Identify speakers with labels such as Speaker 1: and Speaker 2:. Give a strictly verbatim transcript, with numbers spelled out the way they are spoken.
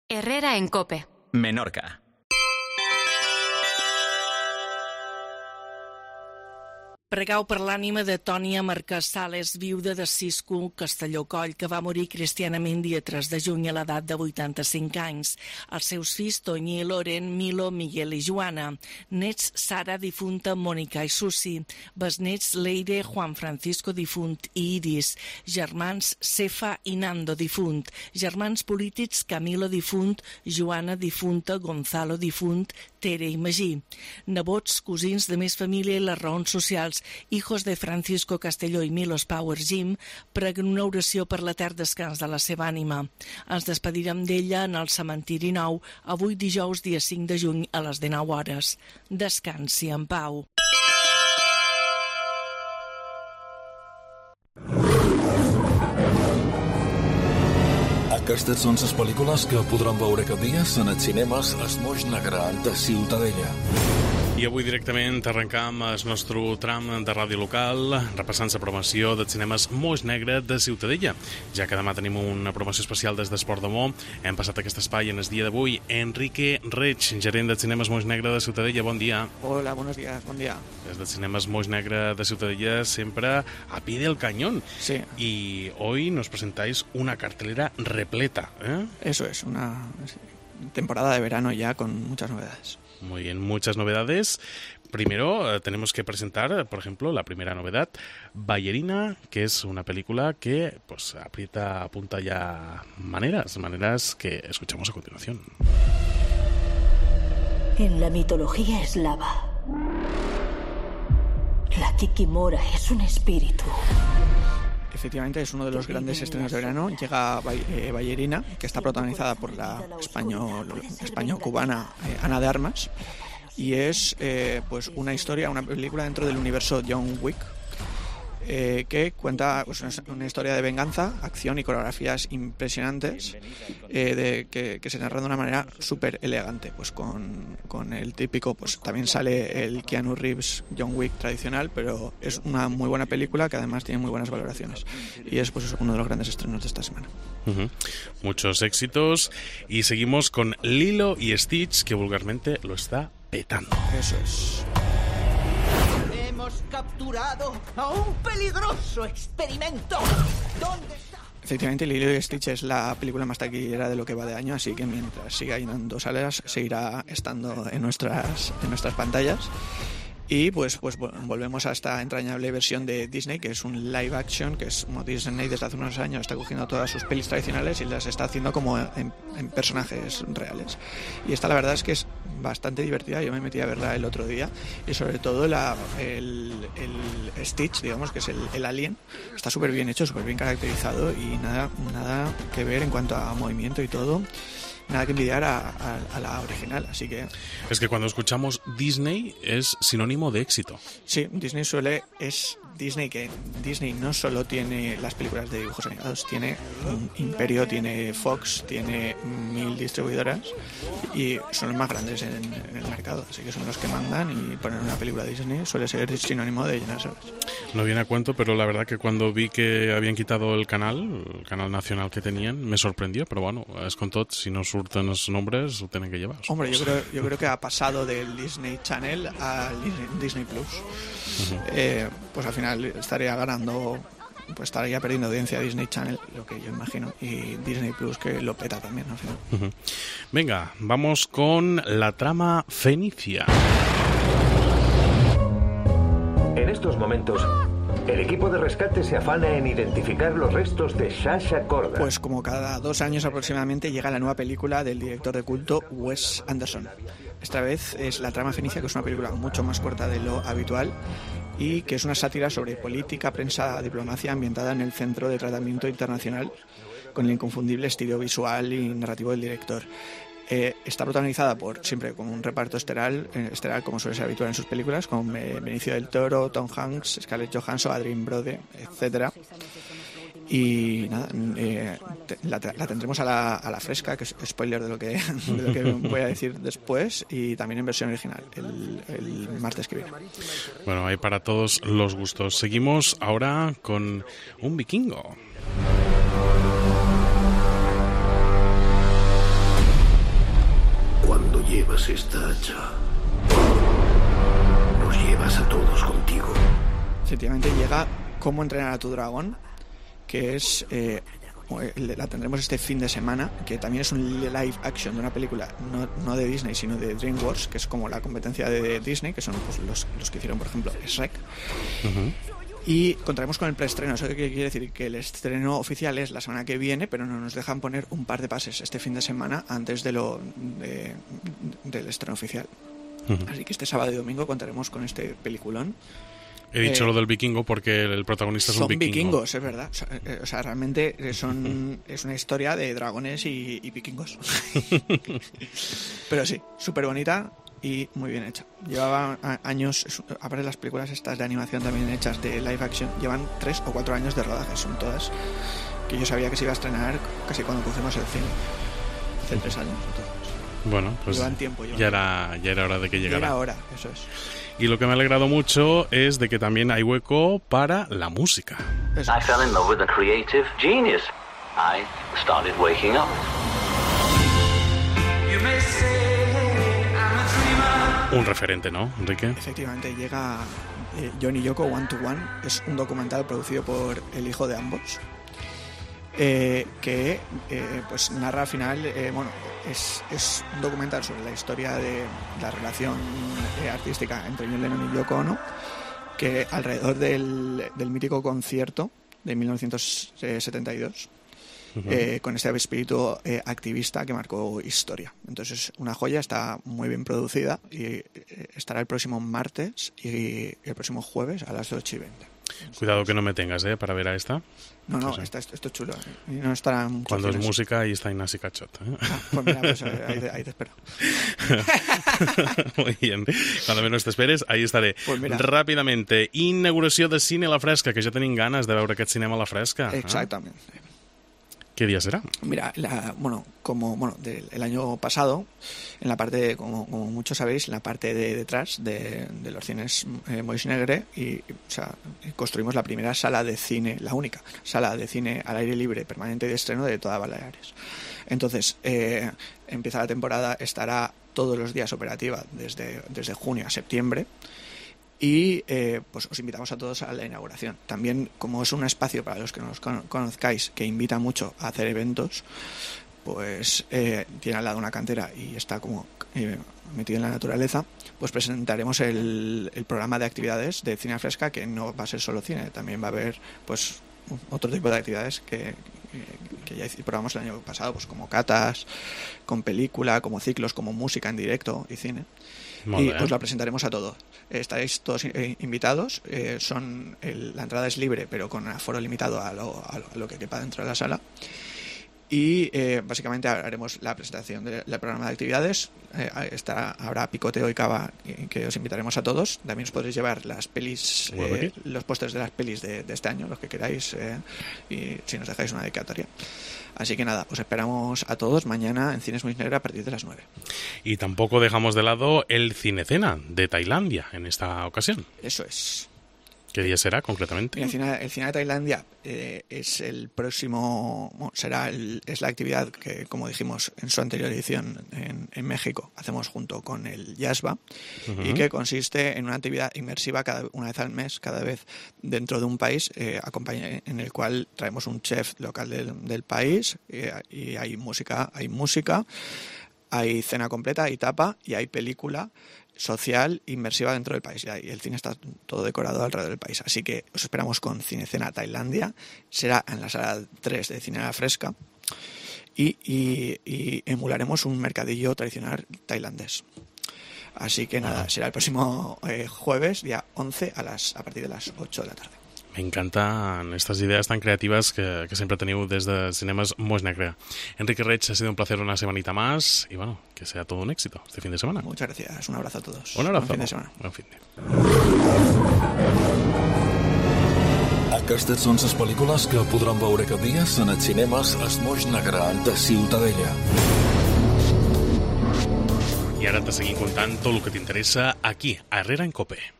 Speaker 1: Herrera en COPE.
Speaker 2: Menorca.
Speaker 3: Pregueu per l'ànima de Tònia Marquès Sales, viuda de Cisco Castelló Coll, que va morir cristianament dia tres de juny a l'edat de vuitanta-cinc anys. Els seus fills, Toñi i Loren, Milo, Miguel i Joana. Nets, Sara, difunta, Mònica i Susi. Besnets, Leire, Juan Francisco, difunt, i Iris. Germans, Cefa i Nando, difunt. Germans polítics, Camilo, difunt, Joana, difunta, Gonzalo, difunt, Tere i Magí. Nebots, cosins de més família i les raons socials, hijos de Francisco Castelló i Milos Power Jim, preguen una oració per l'etern descans de la seva ànima. Ens despedirem d'ella en el cementiri nou, avui dijous dia cinc de juny a les dinou hores. Descansi en pau.
Speaker 4: Aquestes són les pel·lícules que podran veure aquest dia en els cinemes Es Moix Negre de Ciutadella.
Speaker 5: I avui directament arrencam el nostre tram de ràdio local repassant la promoció dels cinemes Moix Negre de Ciutadella. Ja que demà tenim una promoció especial des d'Esport de Mo, hem passat aquest espai en el dia d'avui. Enrique Reig, gerent dels cinemes Moix Negre de Ciutadella, bon dia.
Speaker 6: Hola, buenos días, bon dia.
Speaker 5: Des dels cinemes Moix Negre de Ciutadella, sempre a pie del cañón.
Speaker 6: Sí.
Speaker 5: Y hoy nos presentáis una cartelera repleta, ¿eh?
Speaker 6: Eso es, una temporada de verano ya con muchas novedades.
Speaker 5: Muy bien, muchas novedades. Primero eh, tenemos que presentar, por ejemplo, la primera novedad, Ballerina, que es una película que pues aprieta, apunta ya maneras, maneras que escuchamos a continuación.
Speaker 7: En la mitología eslava, la Kikimora es un espíritu.
Speaker 6: Efectivamente, es uno de los grandes estrenos de verano. Llega eh, Ballerina, que está protagonizada por la español-cubana eh, Ana de Armas, y es eh, pues una historia, una película dentro del universo John Wick, eh, que cuenta pues, una historia de venganza, acción y coreografías impresionantes, eh, de, que, que se narra de una manera súper elegante, pues con, con el típico, pues también sale el Keanu Reeves John Wick tradicional, pero es una muy buena película que además tiene muy buenas valoraciones y es pues uno de los grandes estrenos de esta semana.
Speaker 5: Uh-huh. Muchos éxitos y seguimos con Lilo y Stitch, que vulgarmente lo está petando.
Speaker 6: Eso es.
Speaker 8: Hemos capturado a un peligroso experimento. ¿Dónde está?
Speaker 6: Efectivamente, Lilo y Stitch es la película más taquillera de lo que va de año, así que mientras siga llenando salas, seguirá estando en nuestras, en nuestras pantallas. Y pues, pues volvemos a esta entrañable versión de Disney, que es un live action, que es como Disney desde hace unos años está cogiendo todas sus pelis tradicionales y las está haciendo como en, en personajes reales. Y esta la verdad es que es bastante divertida, yo me metí a verla el otro día, y sobre todo la, el, el Stitch, digamos que es el, el alien, está súper bien hecho, súper bien caracterizado y nada, nada que ver en cuanto a movimiento y todo. Nada que envidiar a, a, a la original, así que...
Speaker 5: Es que cuando escuchamos Disney es sinónimo de éxito.
Speaker 6: Sí, Disney suele... es Disney que Disney no solo tiene las películas de dibujos animados, tiene un imperio, tiene Fox, tiene mil distribuidoras y son los más grandes en, en el mercado, así que son los que mandan y poner una película de Disney suele ser sinónimo de llenar salas.
Speaker 5: No viene a cuento, pero la verdad que cuando vi que habían quitado el canal, el canal nacional que tenían, me sorprendió, pero bueno, es con tot, si no surten los nombres, ho tenen que llevar.
Speaker 6: Hombre, yo creo, yo creo que ha pasado del Disney Channel al Disney Plus. Uh-huh. Eh, pues al final estaría ganando, pues estaría perdiendo audiencia Disney Channel, lo que yo imagino, y Disney Plus, que lo peta también al final.
Speaker 5: Uh-huh. Venga, vamos con la trama Fenicia.
Speaker 9: En estos momentos, el equipo de rescate se afana en identificar los restos de Sasha Corda.
Speaker 6: Pues como cada dos años aproximadamente llega la nueva película del director de culto Wes Anderson. Esta vez es La trama Fenicia, que es una película mucho más corta de lo habitual y que es una sátira sobre política, prensa, diplomacia ambientada en el Centro de Tratamiento Internacional, con el inconfundible estilo visual y narrativo del director. Eh, está protagonizada por siempre con un reparto estelar, eh, estelar como suele ser habitual en sus películas, con eh, Benicio del Toro, Tom Hanks, Scarlett Johansson, Adrien Brody, etcétera. Y nada, eh, te, la, la tendremos a la, a la fresca, que es spoiler de lo que, de lo que voy a decir después, y también en versión original, el, el martes que viene.
Speaker 5: Bueno, hay para todos los gustos. Seguimos ahora con un vikingo.
Speaker 1: Así está hecho. Nos llevas a todos contigo.
Speaker 6: Efectivamente llega Cómo entrenar a tu dragón, que es eh, la tendremos este fin de semana, que también es un live action de una película no, no de Disney sino de DreamWorks, que es como la competencia de Disney, que son pues, los, los que hicieron por ejemplo Shrek. Uh-huh. Y contaremos con el preestreno. Eso quiere decir que el estreno oficial es la semana que viene, pero no nos dejan poner un par de pases este fin de semana antes de lo de, del estreno oficial. Uh-huh. Así que este sábado y domingo contaremos con este peliculón.
Speaker 5: He dicho
Speaker 6: eh,
Speaker 5: lo del vikingo porque el protagonista es un vikingo. Son
Speaker 6: vikingos, es verdad. O sea, eh, o sea realmente son es una historia de dragones y, y vikingos. Pero sí, súper bonita y muy bien hecha. Llevaba años, aparte de las películas estas de animación también hechas de live action, llevan tres o cuatro años de rodaje. Son todas que yo sabía que se iba a estrenar casi cuando pusimos el cine. Hace tres años o todas.
Speaker 5: Bueno, pues
Speaker 6: llevan tiempo, llevan
Speaker 5: ya, era, ya era hora de que llegara.
Speaker 6: Ya era hora, eso es.
Speaker 5: Y lo que me ha alegrado mucho es de que también hay hueco para la música.
Speaker 1: I fell in love with a creative genius. I started waking up.
Speaker 5: Un referente, ¿no, Enrique?
Speaker 6: Efectivamente, llega eh, Johnny Yoko One to One. Es un documental producido por el hijo de ambos. Eh, que eh, pues narra al final, eh, bueno, es, es un documental sobre la historia de la relación eh, artística entre John Lennon y Yoko Ono, que alrededor del, del mítico concierto de mil novecientos setenta y dos, uh-huh. eh, con este espíritu eh, activista que marcó historia. Entonces, una joya, está muy bien producida y eh, estará el próximo martes y el próximo jueves a las ocho y veinte.
Speaker 5: Cuidado que no me tengas, ¿eh? Para ver a esta.
Speaker 6: No, no, está, esto, esto es chulo. Y no estará mucho
Speaker 5: Cuando
Speaker 6: cines.
Speaker 5: Es música, ahí está Inasi Cachot. ¿eh?
Speaker 6: Ah, pues mira, pues ahí, ahí te espero.
Speaker 5: Muy bien. Cuando menos te esperes, ahí estaré.
Speaker 6: Pues mira.
Speaker 5: Ràpidamente, inauguració de Cine a la Fresca, que ja tenim ganes de veure aquest cinema a la Fresca.
Speaker 6: Exactamente.
Speaker 5: ¿eh? ¿Qué día será?
Speaker 6: Mira, la, bueno, como bueno, del, el año pasado, en la parte, de, como, como muchos sabéis, en la parte de detrás de, de los cines eh, Moix Negre, y, o sea, construimos la primera sala de cine, la única sala de cine al aire libre permanente de estreno de toda Baleares. Entonces, eh, empieza la temporada, estará todos los días operativa desde, desde junio a septiembre. Y eh, pues os invitamos a todos a la inauguración. También, como es un espacio para los que no nos conozcáis, que invita mucho a hacer eventos, pues eh, tiene al lado una cantera y está como eh, metido en la naturaleza, pues presentaremos el, el programa de actividades de Cine a Fresca, que no va a ser solo cine, también va a haber pues otro tipo de actividades que, que ya probamos el año pasado, pues como catas, con película, como ciclos, como música en directo y cine. Molt y bien. Os la presentaremos a todos. Estaréis todos eh, invitados. Eh, son el, la entrada es libre, pero con aforo limitado a lo, a lo, a lo que quepa dentro de la sala. Y eh, básicamente haremos la presentación del de programa de actividades. Eh, estará, habrá picoteo y cava que, que os invitaremos a todos. También os podréis llevar las pelis, eh, los pósters de las pelis de, de este año, los que queráis, eh, y si nos dejáis una dedicatoria. Así que nada, os esperamos a todos mañana en Cines Moix Negre a partir de las nueve.
Speaker 5: Y tampoco dejamos de lado el Cinecena de Tailandia en esta ocasión.
Speaker 6: Eso es.
Speaker 5: ¿Qué día será concretamente?
Speaker 6: El cine, el cine de Tailandia eh, es el próximo, bueno, será el, es la actividad que, como dijimos en su anterior edición en, en México, hacemos junto con el YASBA, uh-huh. y que consiste en una actividad inmersiva cada una vez al mes, cada vez dentro de un país, eh, acompaña, en el cual traemos un chef local del, del país, eh, y hay música, hay música, hay cena completa, hay tapa y hay película social inmersiva dentro del país, y el cine está todo decorado alrededor del país, así que os esperamos con Cinecena Tailandia. Será en la sala tres de Cine a la Fresca y, y, y emularemos un mercadillo tradicional tailandés. Así que nada, será el próximo eh, jueves, día once, a, las, a partir de las ocho de la tarde.
Speaker 5: Me encantan estas ideas tan creativas que, que siempre teniu des de Cinemes Moix Negre. Enrique Reig, ha sido un placer una semanita más y bueno, que sea todo un éxito este fin de semana.
Speaker 6: Muchas gracias, un abrazo a todos.
Speaker 5: Un abrazo.
Speaker 6: Buen fin de semana.
Speaker 5: Buen fin de.
Speaker 4: Aquestes són les pel·lícules que podran veure aquest dia en els cinemes Moix Negre de Ciutadella.
Speaker 5: I ara te seguim contant tot el que t'interessa aquí, a Herrera en Cope.